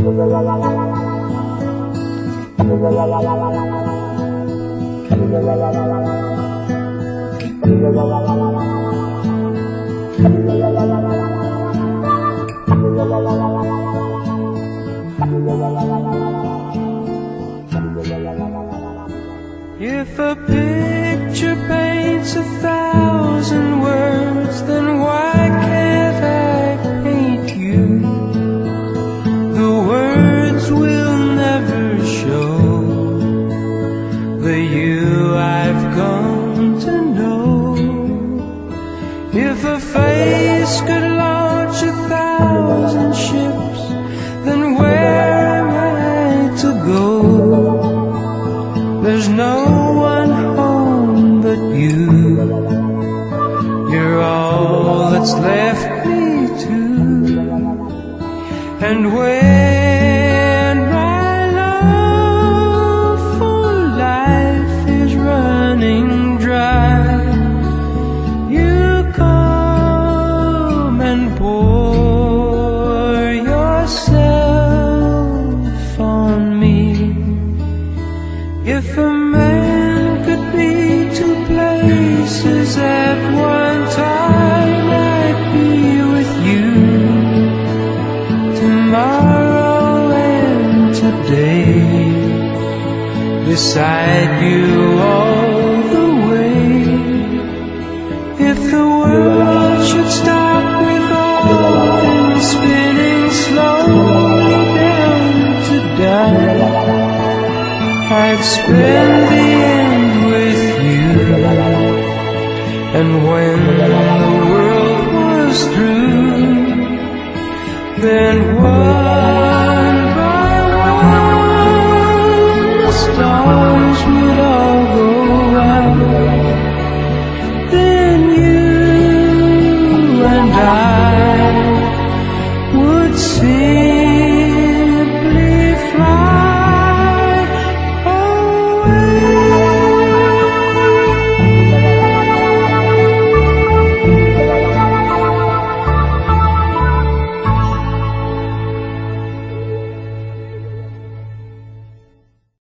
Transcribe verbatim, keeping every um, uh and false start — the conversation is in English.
If a picture paints a thousand words, then why can't I paint you? The words will never show the you I've come to know. If a face could launch a thousand ships, then where am I to go? There's no one home but you. You're all that's left me to. And when my love for life is running dry, you come and pour yourself on me. If a man could be two places at one time, I'd be with you tomorrow and today, beside you all the way. If the world should stop with all things spinning slowly down to die, I'd spend the end with you. And when